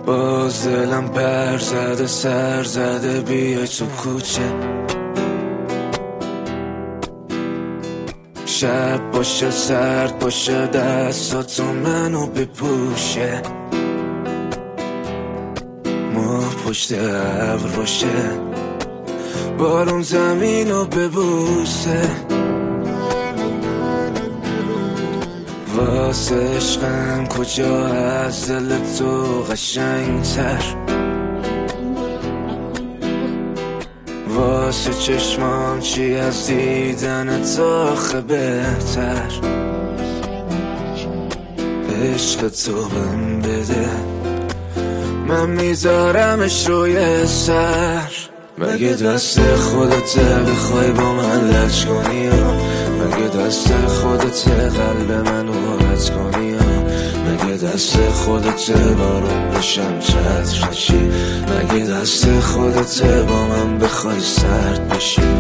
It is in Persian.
باز دلم پر زده سر زده بیای تو کوچه، شب باشه سرد باشه دستاتو منو بپوشه، ماه پشت ابر باشه بارون زمینو ببوسه، واسه عشقم کجا از دل تو قشنگتر، واسه چشمام چی از دیدنت آخه بهتر، عشق تو بهم بده من میذارمش روی سر. مگه دست خودته بخوای با من لج کنی یا مگه دست خودته قلب منو رد کنی یا مگه دست خودته بارون بشم چتر نشی، مگه دست خودته با من بخوای سرد بشی.